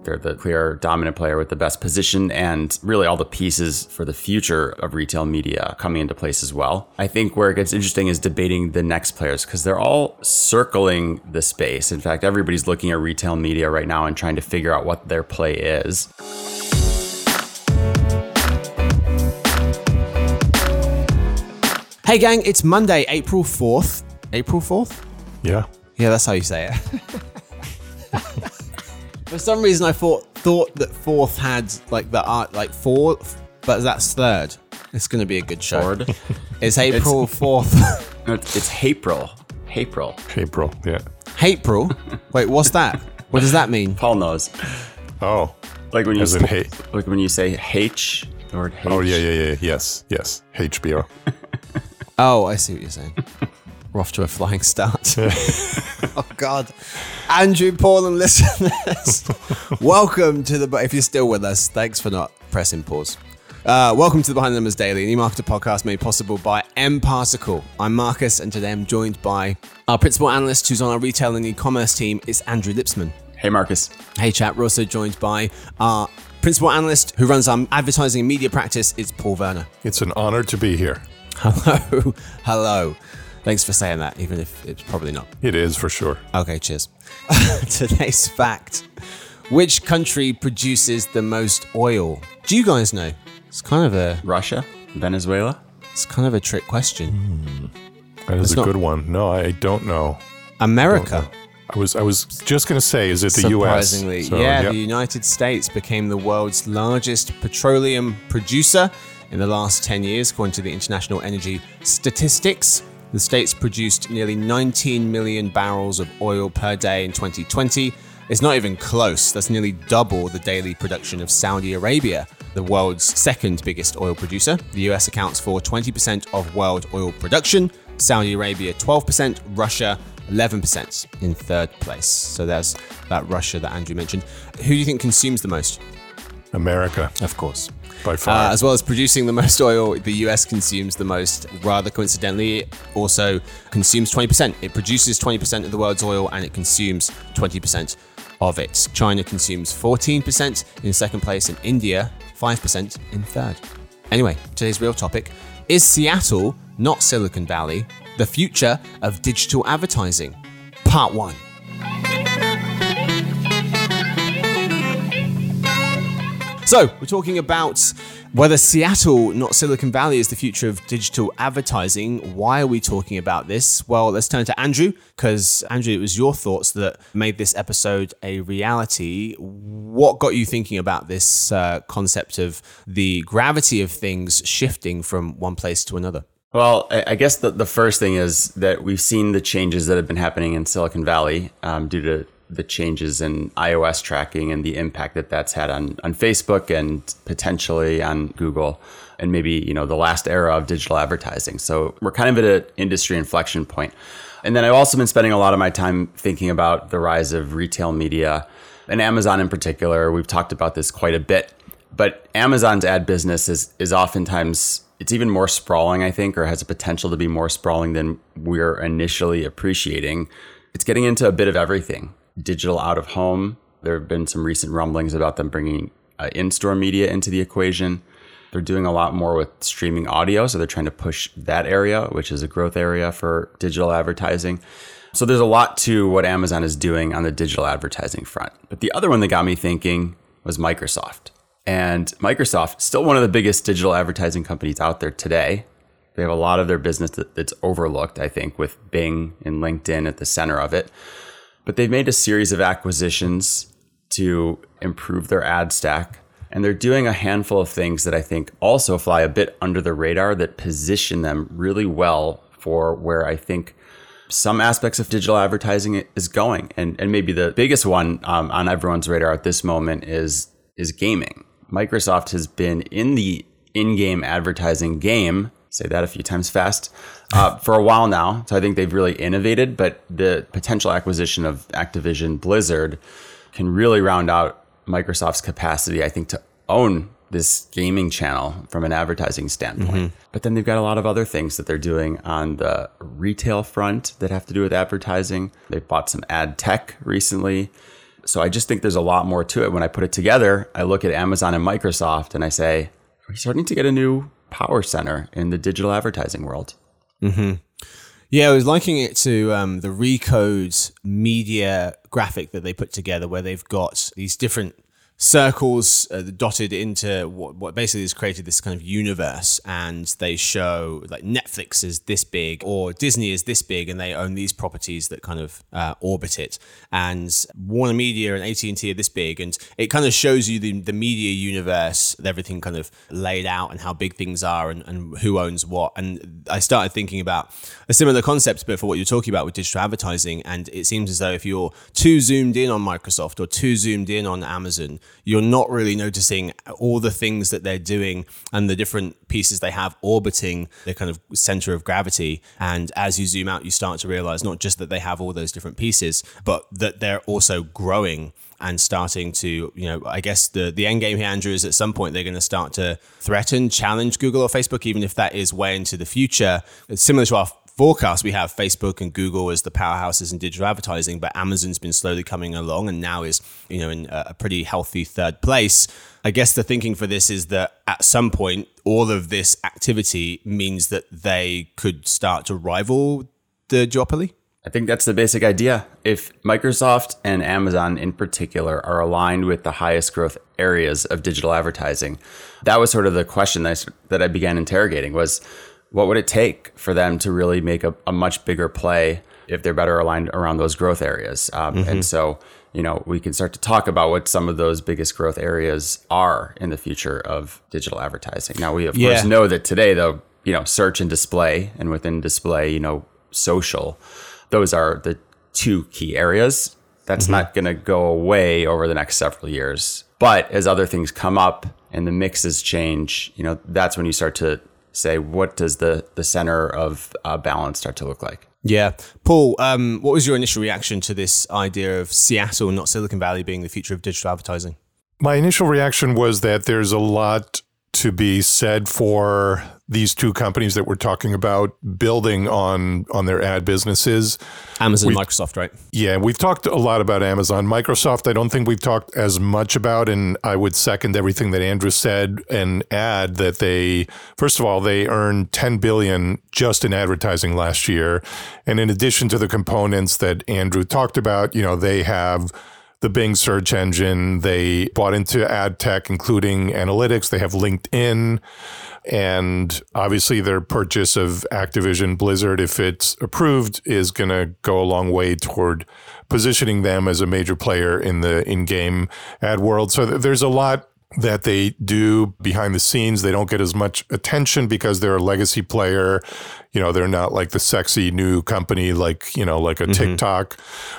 They're the clear dominant player with the best position and really all the pieces for the future of retail media coming into place as well. I think where it gets interesting is debating the next players because they're all circling the space. In fact, everybody's looking at retail media right now and trying to figure out what their play is. Hey gang, it's Monday, April 4th. April 4th? Yeah. Yeah, that's how you say it. For some reason, I thought that fourth had like the art, like fourth, but that's third. It's going to be a good show. Ford. It's April 4th. No, it's April. April. April, yeah. April? Wait, what's that? What does that mean? Paul knows. Oh. Like when you As in like when you say H or H. Oh, yeah. Yes. HBO. Oh, I see what you're saying. We're off to a flying start. Oh, God. Andrew, Paul, and listeners, welcome to if you're still with us, thanks for not pressing pause. Welcome to the Behind the Numbers Daily, an eMarketer podcast made possible by mParticle. I'm Marcus, and today I'm joined by our principal analyst who's on our retail and e-commerce team. It's Andrew Lipsman. Hey, Marcus. Hey, chat. We're also joined by our principal analyst who runs our advertising and media practice. It's Paul Werner. It's an honor to be here. Hello. Thanks for saying that, even if it's probably not. It is for sure. Okay, cheers. Today's fact. Which country produces the most oil? Do you guys know? It's kind of a Russia? Venezuela? It's kind of a trick question. That is a good one. No, I don't know. America. I was just going to say, is it the U.S.? Surprisingly, So, the United States became the world's largest petroleum producer in the last 10 years, according to the International Energy Statistics. The states produced nearly 19 million barrels of oil per day in 2020. It's not even close. That's nearly double the daily production of Saudi Arabia, the world's second biggest oil producer. The US accounts for 20% of world oil production, Saudi Arabia 12%, Russia 11% in third place. So there's that Russia that Andrew mentioned. Who do you think consumes the most? America, Of course. by far. As well as producing the most oil, the US consumes the most. Rather coincidentally, it also consumes 20%. It produces 20% of the world's oil and it consumes 20% of it. China consumes 14% in second place and India 5% in third. Anyway, today's real topic. Is Seattle, not Silicon Valley, the future of digital advertising? Part 1. So, we're talking about whether Seattle, not Silicon Valley, is the future of digital advertising. Why are we talking about this? Well, let's turn to Andrew, because Andrew, it was your thoughts that made this episode a reality. What got you thinking about this concept of the gravity of things shifting from one place to another? Well, I guess the first thing is that we've seen the changes that have been happening in Silicon Valley due to the changes in iOS tracking and the impact that that's had on Facebook and potentially on Google and maybe, the last era of digital advertising. So we're kind of at an industry inflection point. And then I've also been spending a lot of my time thinking about the rise of retail media and Amazon in particular. We've talked about this quite a bit, but Amazon's ad business is oftentimes, it's even more sprawling, I think, or has a potential to be more sprawling than we're initially appreciating. It's getting into a bit of everything. Digital out of home. There have been some recent rumblings about them bringing in-store media into the equation. They're doing a lot more with streaming audio. So they're trying to push that area, which is a growth area for digital advertising. So there's a lot to what Amazon is doing on the digital advertising front. But the other one that got me thinking was Microsoft. And Microsoft, still one of the biggest digital advertising companies out there today. They have a lot of their business that's overlooked, I think, with Bing and LinkedIn at the center of it. But they've made a series of acquisitions to improve their ad stack. And they're doing a handful of things that I think also fly a bit under the radar that position them really well for where I think some aspects of digital advertising is going. And maybe the biggest one on everyone's radar at this moment is gaming. Microsoft has been in the in-game advertising game, say that a few times fast, for a while now. So I think they've really innovated, but the potential acquisition of Activision Blizzard can really round out Microsoft's capacity, I think, to own this gaming channel from an advertising standpoint. Mm-hmm. But then they've got a lot of other things that they're doing on the retail front that have to do with advertising. They've bought some ad tech recently. So I just think there's a lot more to it. When I put it together, I look at Amazon and Microsoft and I say, we're starting to get a new power center in the digital advertising world. Mm-hmm. Yeah, I was liking it to the Recode media graphic that they put together, where they've got these different circles dotted into what basically has created this kind of universe, and they show like Netflix is this big or Disney is this big, and they own these properties that kind of orbit it, and Warner Media and AT&T are this big, and it kind of shows you the media universe, everything kind of laid out and how big things are and who owns what. And I started thinking about a similar concept, but for what you're talking about with digital advertising, and it seems as though if you're too zoomed in on Microsoft or too zoomed in on Amazon, you're not really noticing all the things that they're doing and the different pieces they have orbiting the kind of center of gravity. And as you zoom out, you start to realize not just that they have all those different pieces, but that they're also growing and starting to, I guess the end game here, Andrew, is at some point they're going to start to threaten, challenge Google or Facebook, even if that is way into the future. It's similar to our forecast. We have Facebook and Google as the powerhouses in digital advertising, but Amazon's been slowly coming along and now is, in a pretty healthy third place. I guess the thinking for this is that at some point, all of this activity means that they could start to rival the duopoly. I think that's the basic idea. If Microsoft and Amazon in particular are aligned with the highest growth areas of digital advertising, that was sort of the question that I began interrogating was, what would it take for them to really make a much bigger play if they're better aligned around those growth areas? And so, we can start to talk about what some of those biggest growth areas are in the future of digital advertising. Now, we of course know that today, though, search and display, and within display, social, those are the two key areas. That's not going to go away over the next several years. But as other things come up and the mixes change, that's when you start to say, what does the center of balance start to look like? Yeah. Paul, what was your initial reaction to this idea of Seattle, not Silicon Valley, being the future of digital advertising? My initial reaction was that there's a lot to be said for these two companies that we're talking about building on their ad businesses. Amazon, Microsoft, right? Yeah, we've talked a lot about Amazon. Microsoft, I don't think we've talked as much about, and I would second everything that Andrew said and add that first of all, they earned $10 billion just in advertising last year. And in addition to the components that Andrew talked about, they have the Bing search engine. They bought into ad tech, including analytics. They have LinkedIn. And obviously their purchase of Activision Blizzard, if it's approved, is going to go a long way toward positioning them as a major player in the in-game ad world. So there's a lot that they do behind the scenes. They don't get as much attention because they're a legacy player. They're not like the sexy new company like a TikTok.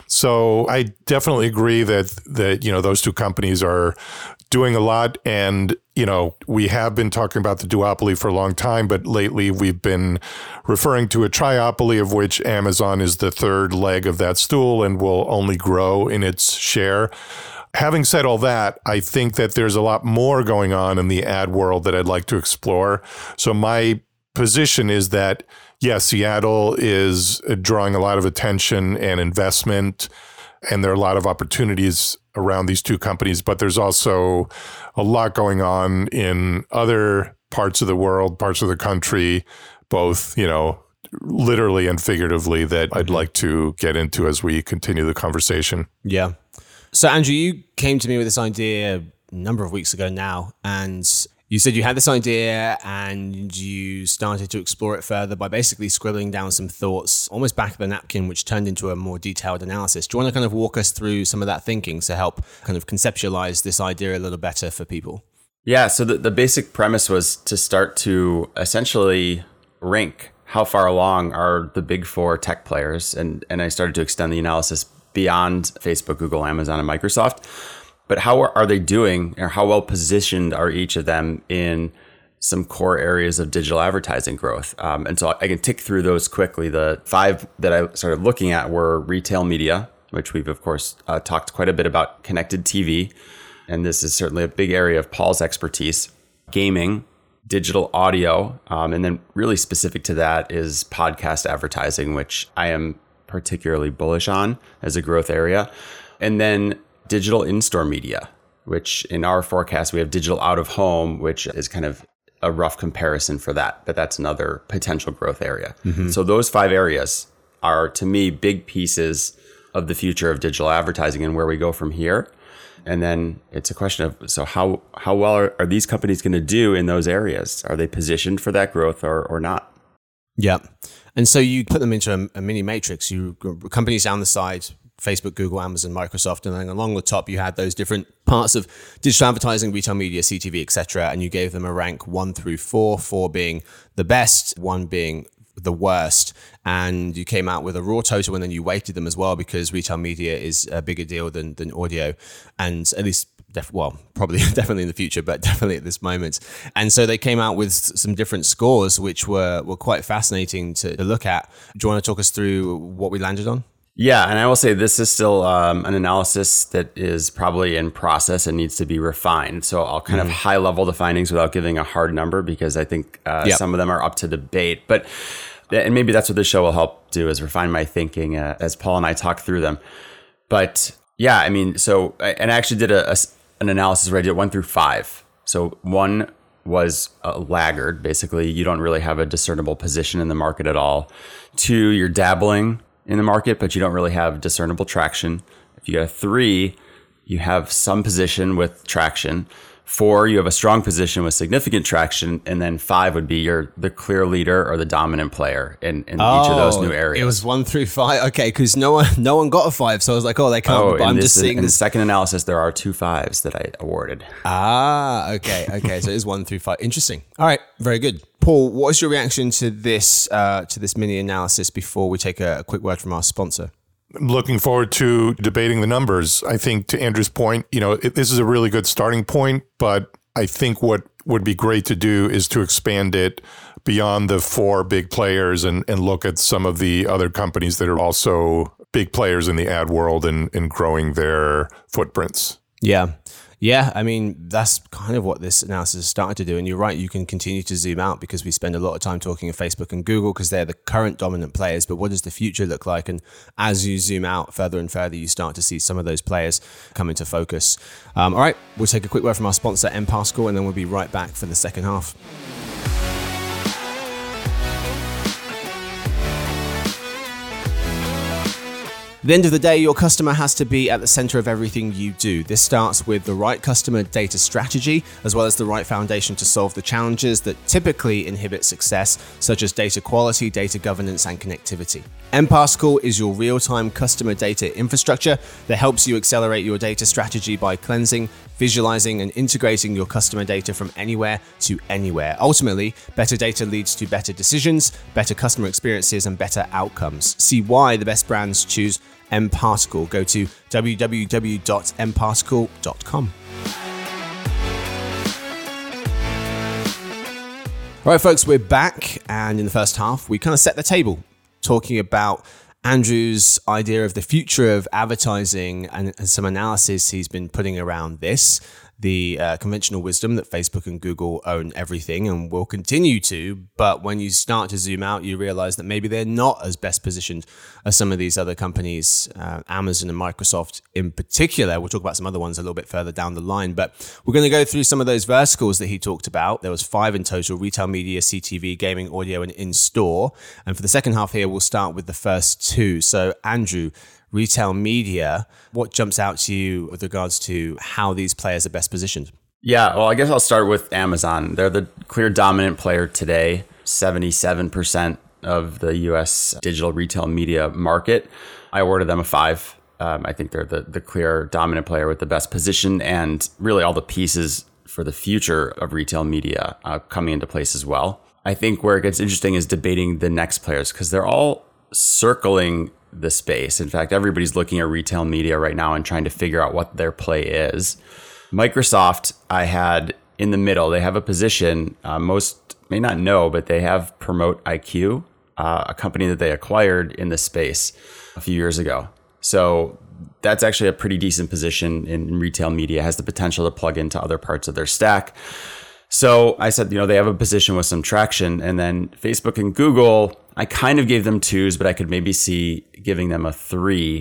So I definitely agree that those two companies are doing a lot. And, we have been talking about the duopoly for a long time, but lately we've been referring to a triopoly, of which Amazon is the third leg of that stool and will only grow in its share. Having said all that, I think that there's a lot more going on in the ad world that I'd like to explore. So my position is that, yes, Seattle is drawing a lot of attention and investment, and there are a lot of opportunities around these two companies, but there's also a lot going on in other parts of the world, parts of the country, both, literally and figuratively, that I'd like to get into as we continue the conversation. Yeah. So, Andrew, you came to me with this idea a number of weeks ago now, and you said you had this idea and you started to explore it further by basically scribbling down some thoughts almost back of the napkin, which turned into a more detailed analysis. Do you want to kind of walk us through some of that thinking to help kind of conceptualize this idea a little better for people? Yeah, so the basic premise was to start to essentially rank how far along are the big four tech players. And I started to extend the analysis beyond Facebook, Google, Amazon, and Microsoft. But how are they doing, or how well positioned are each of them in some core areas of digital advertising growth? And so I can tick through those quickly. The 5 that I started looking at were retail media, which we've, of course, talked quite a bit about, connected TV. And this is certainly a big area of Paul's expertise. Gaming, digital audio, and then really specific to that is podcast advertising, which I am particularly bullish on as a growth area. And then digital in-store media, which in our forecast, we have digital out of home, which is kind of a rough comparison for that, but that's another potential growth area. So those 5 areas are, to me, big pieces of the future of digital advertising and where we go from here. And then it's a question of, so how well are these companies going to do in those areas? Are they positioned for that growth or not? Yeah. And so you put them into a mini matrix. You companies down the side, Facebook, Google, Amazon, Microsoft, and then along the top you had those different parts of digital advertising, retail media, CTV, etc. And you gave them a rank 1 through 4, 4 being the best, 1 being the worst, and you came out with a raw total, and then you weighted them as well because retail media is a bigger deal than audio, and at least probably definitely in the future, but definitely at this moment. And so they came out with some different scores, which were quite fascinating to look at. Do you want to talk us through what we landed on? Yeah, and I will say this is still an analysis that is probably in process and needs to be refined. So I'll kind of high level the findings without giving a hard number because I think some of them are up to debate. And maybe that's what this show will help do, is refine my thinking as Paul and I talk through them. But yeah, I mean, so, and I actually did an analysis where I did 1 through 5. So 1 was a laggard. Basically, you don't really have a discernible position in the market at all. 2, you're dabbling in the market, but you don't really have discernible traction. If you get a 3, you have some position with traction. 4, you have a strong position with significant traction, and then 5 would be you're the clear leader or the dominant player in each of those new areas. It was 1 through 5. Okay, because no one got a 5, so I was like, they can't. But I'm just seeing in the second analysis, there are 2 5s that I awarded. Okay. So it is 1 through 5. Interesting. All right, very good. Paul, what is your reaction to this mini analysis before we take a quick word from our sponsor? I'm looking forward to debating the numbers. I think, to Andrew's point, this is a really good starting point, but I think what would be great to do is to expand it beyond the 4 big players and look at some of the other companies that are also big players in the ad world and growing their footprints. Yeah, I mean, that's kind of what this analysis has started to do. And you're right, you can continue to zoom out because we spend a lot of time talking of Facebook and Google because they're the current dominant players. But what does the future look like? And as you zoom out further and further, you start to see some of those players come into focus. All right, we'll take a quick word from our sponsor, mPassCall, and then we'll be right back for the second half. At the end of the day, your customer has to be at the center of everything you do. This starts with the right customer data strategy, as well as the right foundation to solve the challenges that typically inhibit success, such as data quality, data governance, and connectivity. mPassCall is your real-time customer data infrastructure that helps you accelerate your data strategy by cleansing, visualizing, and integrating your customer data from anywhere to anywhere. Ultimately, better data leads to better decisions, better customer experiences, and better outcomes. See why the best brands choose mPassCall. Go to www.mpasscall.com. All right, folks, we're back. And in the first half, we kind of set the table talking about Andrew's idea of the future of advertising and some analysis he's been putting around this. The conventional wisdom that Facebook and Google own everything and will continue to, but when you start to zoom out, you realize that maybe they're not as best positioned as some of these other companies, Amazon and Microsoft in particular. We'll talk about some other ones a little bit further down the line, but we're going to go through some of those verticals that he talked about. There was 5 in total: retail media, CTV, gaming, audio, and in-store. And for the second half here, we'll start with the first 2. So Andrew, retail media, what jumps out to you with regards to how these players are best positioned? Yeah, well, I guess I'll start with Amazon. They're the clear dominant player today, 77% of the US digital retail media market. I awarded them a 5. I think they're the clear dominant player with the best position and really all the pieces for the future of retail media coming into place as well. I think where it gets interesting is debating the next players because they're all circling the space. In fact, everybody's looking at retail media right now and trying to figure out what their play is. Microsoft, I had in the middle. They have a position, most may not know, but they have Promote IQ, a company that they acquired in the space a few years ago. So that's actually a pretty decent position in retail media, has the potential to plug into other parts of their stack. So I said, they have a position with some traction. And then Facebook and Google, I kind of gave them 2s, but I could maybe see giving them a 3.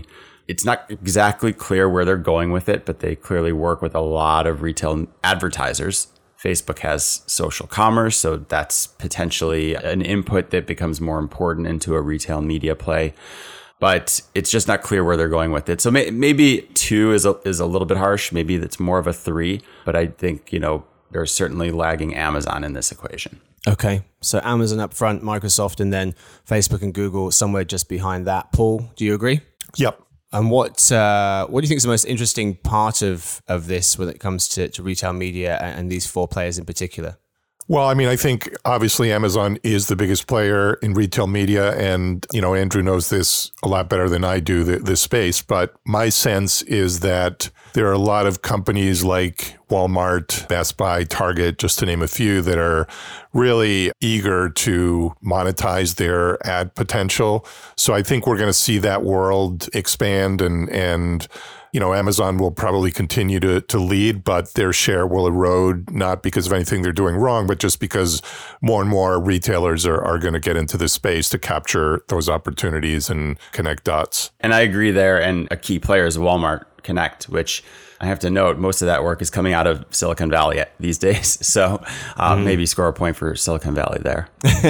It's not exactly clear where they're going with it, but they clearly work with a lot of retail advertisers. Facebook has social commerce, so that's potentially an input that becomes more important into a retail media play. But it's just not clear where they're going with it. So maybe 2 is a little bit harsh. Maybe it's more of a 3. But I think, they're certainly lagging Amazon in this equation. Okay, so Amazon up front, Microsoft, and then Facebook and Google somewhere just behind that. Paul, do you agree? Yep. And what do you think is the most interesting part of this when it comes to retail media and these 4 players in particular? Well, I mean, I think obviously Amazon is the biggest player in retail media. And, Andrew knows this a lot better than I do, this space. But my sense is that there are a lot of companies like Walmart, Best Buy, Target, just to name a few, that are really eager to monetize their ad potential. So I think we're going to see that world expand and Amazon will probably continue to lead, but their share will erode, not because of anything they're doing wrong, but just because more and more retailers are going to get into this space to capture those opportunities and connect dots. And I agree there. And a key player is Walmart Connect, which I have to note, most of that work is coming out of Silicon Valley these days. So maybe score a point for Silicon Valley there.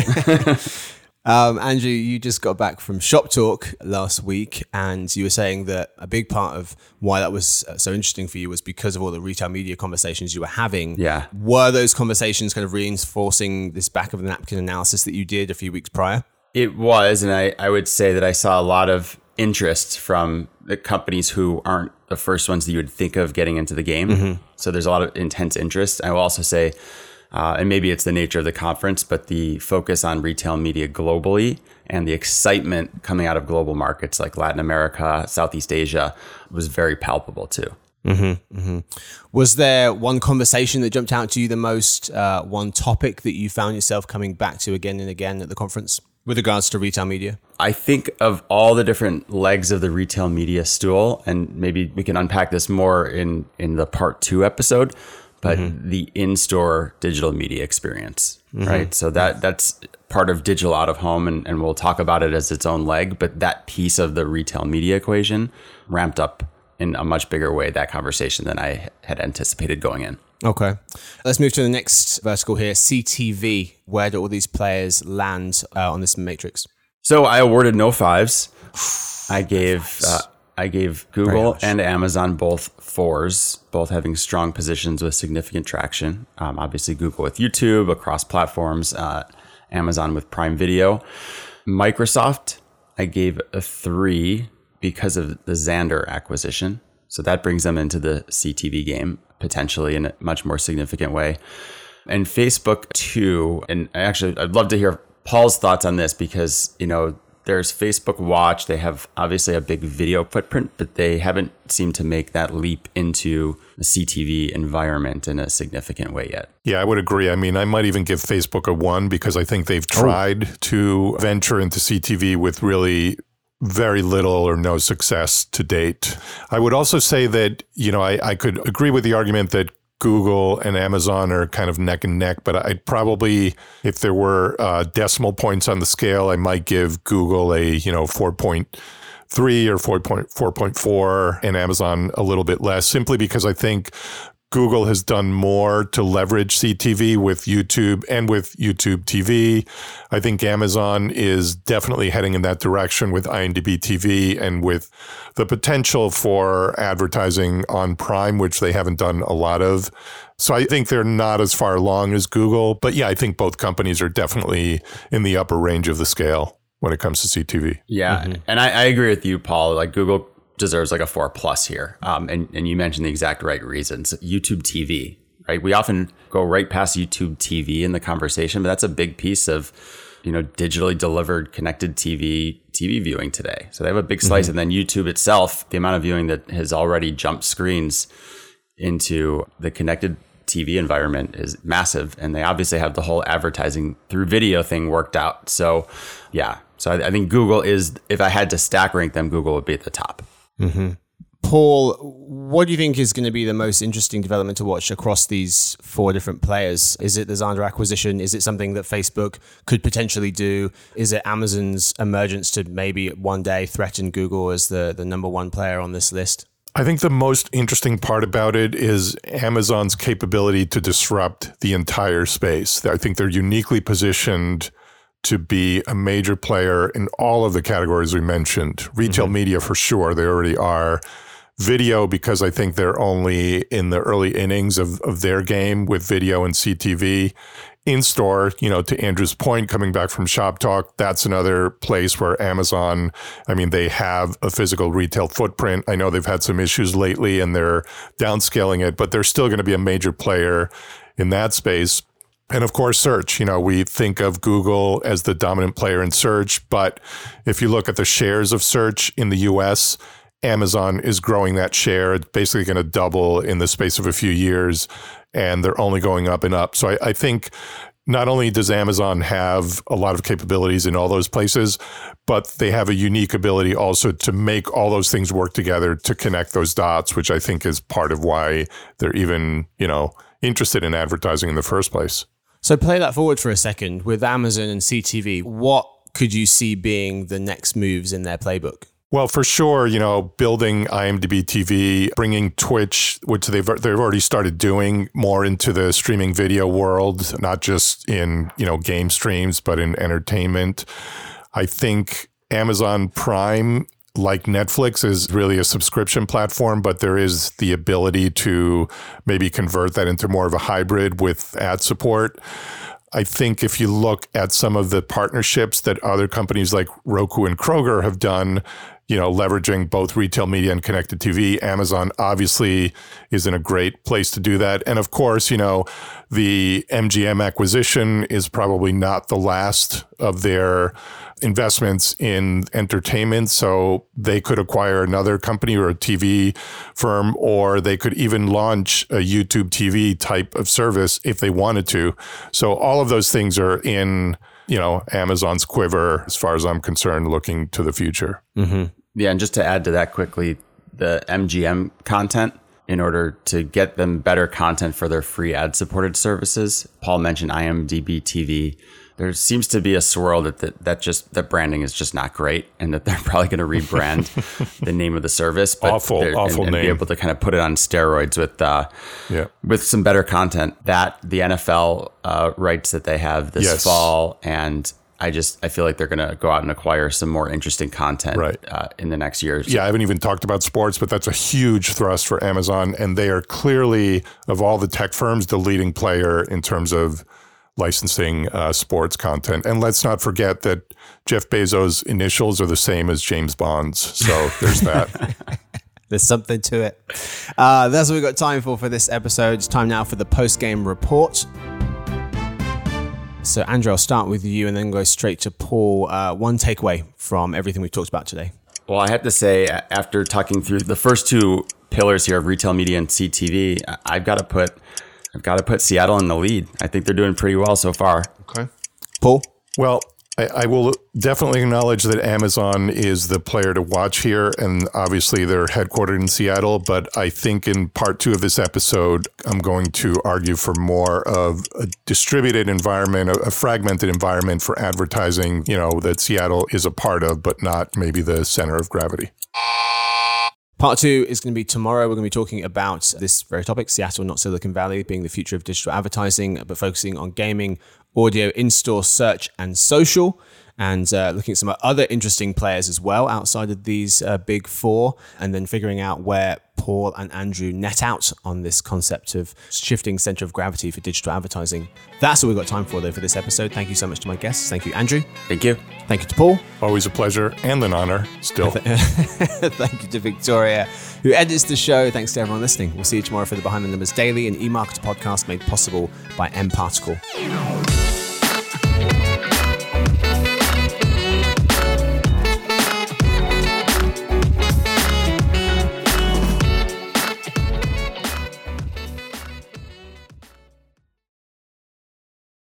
Andrew, you just got back from Shop Talk last week, and you were saying that a big part of why that was so interesting for you was because of all the retail media conversations you were having. Yeah. Were those conversations kind of reinforcing this back of the napkin analysis that you did a few weeks prior? It was, and I would say that I saw a lot of interest from the companies who aren't the first ones that you would think of getting into the game. Mm-hmm. So there's a lot of intense interest. I will also say, and maybe it's the nature of the conference, but the focus on retail media globally and the excitement coming out of global markets like Latin America, Southeast Asia was very palpable too. Mm-hmm, mm-hmm. Was there one conversation that jumped out to you the most, one topic that you found yourself coming back to again and again at the conference with regards to retail media? I think of all the different legs of the retail media stool, and maybe we can unpack this more in the part 2 episode, but the in-store digital media experience, right? So that's part of digital out of home, and we'll talk about it as its own leg, but that piece of the retail media equation ramped up in a much bigger way, that conversation, than I had anticipated going in. Okay. Let's move to the next vertical here, CTV. Where do all these players land on this matrix? So I awarded no 5s. I gave Google and Amazon both 4s, both having strong positions with significant traction. Obviously, Google with YouTube across platforms, Amazon with Prime Video. Microsoft, I gave a 3 because of the Xandr acquisition. So that brings them into the CTV game, potentially in a much more significant way. And Facebook, 2. And I'd love to hear Paul's thoughts on this because, there's Facebook Watch. They have obviously a big video footprint, but they haven't seemed to make that leap into the CTV environment in a significant way yet. Yeah, I would agree. I mean, I might even give Facebook a 1 because I think they've tried to venture into CTV with really very little or no success to date. I would also say that, I could agree with the argument that Google and Amazon are kind of neck and neck, but I'd probably, if there were decimal points on the scale, I might give Google a 4.3 or 4.4 and Amazon a little bit less, simply because I think Google has done more to leverage CTV with YouTube and with YouTube TV. I think Amazon is definitely heading in that direction with IMDb TV and with the potential for advertising on Prime, which they haven't done a lot of. So I think they're not as far along as Google. But yeah, I think both companies are definitely in the upper range of the scale when it comes to CTV. Yeah. And I agree with you, Paul. Like Google deserves like a 4+ here. And you mentioned the exact right reasons. YouTube TV, right? We often go right past YouTube TV in the conversation, but that's a big piece of, digitally delivered connected TV viewing today. So they have a big slice. And then YouTube itself, the amount of viewing that has already jumped screens into the connected TV environment is massive. And they obviously have the whole advertising through video thing worked out. So yeah. So I think Google is, if I had to stack rank them, Google would be at the top. Mm-hmm. Paul, what do you think is going to be the most interesting development to watch across these 4 different players? Is it the Xandr acquisition? Is it something that Facebook could potentially do? Is it Amazon's emergence to maybe one day threaten Google as the number 1 player on this list? I think the most interesting part about it is Amazon's capability to disrupt the entire space. I think they're uniquely positioned to be a major player in all of the categories we mentioned. Retail media, for sure, they already are. Video, because I think they're only in the early innings of their game with video and CTV. In-store, to Andrew's point, coming back from Shop Talk, that's another place where Amazon, they have a physical retail footprint. I know they've had some issues lately and they're downscaling it, but they're still going to be a major player in that space. And of course, search. We think of Google as the dominant player in search, but if you look at the shares of search in the US, Amazon is growing that share. It's basically going to double in the space of a few years, and they're only going up and up. So I think not only does Amazon have a lot of capabilities in all those places, but they have a unique ability also to make all those things work together to connect those dots, which I think is part of why they're even, interested in advertising in the first place. So play that forward for a second. With Amazon and CTV, what could you see being the next moves in their playbook? Well, for sure, building IMDb TV, bringing Twitch, which they've already started doing, more into the streaming video world, not just in, game streams, but in entertainment. I think Amazon Prime, like Netflix, is really a subscription platform, but there is the ability to maybe convert that into more of a hybrid with ad support. I think if you look at some of the partnerships that other companies like Roku and Kroger have done, leveraging both retail media and connected TV, Amazon obviously is in a great place to do that. And of course, the MGM acquisition is probably not the last of their investments in entertainment. So they could acquire another company or a TV firm, or they could even launch a YouTube TV type of service if they wanted to. So all of those things are in, Amazon's quiver, as far as I'm concerned, looking to the future. Mm-hmm. Yeah. And just to add to that quickly, the MGM content, in order to get them better content for their free ad-supported services, Paul mentioned IMDb TV. There seems to be a swirl that branding is just not great, and that they're probably going to rebrand the name of the service. But awful and name. Be able to kind of put it on steroids with some better content. That the NFL rights that they have this fall, and I feel like they're going to go out and acquire some more interesting content in the next year. Yeah, I haven't even talked about sports, but that's a huge thrust for Amazon, and they are clearly, of all the tech firms, the leading player in terms of licensing sports content. And let's not forget that Jeff Bezos' initials are the same as James Bond's. So there's that. There's something to it. That's what we've got time for this episode. It's time now for the post-game report. So Andrew, I'll start with you and then go straight to Paul. One takeaway from everything we've talked about today. Well, I have to say, after talking through the first 2 pillars here of retail media and CTV, I've got to put Seattle in the lead. I think they're doing pretty well so far. Okay. Paul? Well, I will definitely acknowledge that Amazon is the player to watch here, and obviously they're headquartered in Seattle, but I think in part 2 of this episode, I'm going to argue for more of a distributed environment, a fragmented environment for advertising, that Seattle is a part of, but not maybe the center of gravity. Part 2 is going to be tomorrow. We're going to be talking about this very topic, Seattle, not Silicon Valley, being the future of digital advertising, but focusing on gaming, audio, in-store, search, and social, and looking at some other interesting players as well outside of these big 4, and then figuring out where Paul and Andrew net out on this concept of shifting center of gravity for digital advertising. That's what we've got time for, though, for this episode. Thank you so much to my guests. Thank you, Andrew. Thank you. Thank you to Paul. Always a pleasure and an honor still. Thank you to Victoria, who edits the show. Thanks to everyone listening. We'll see you tomorrow for the Behind the Numbers Daily, an eMarketer podcast made possible by mParticle.